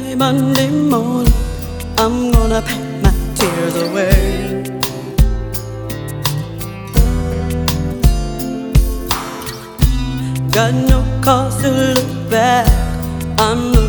Monday morning, I'm gonna pack my tears away. Got no cause to look back, I'm looking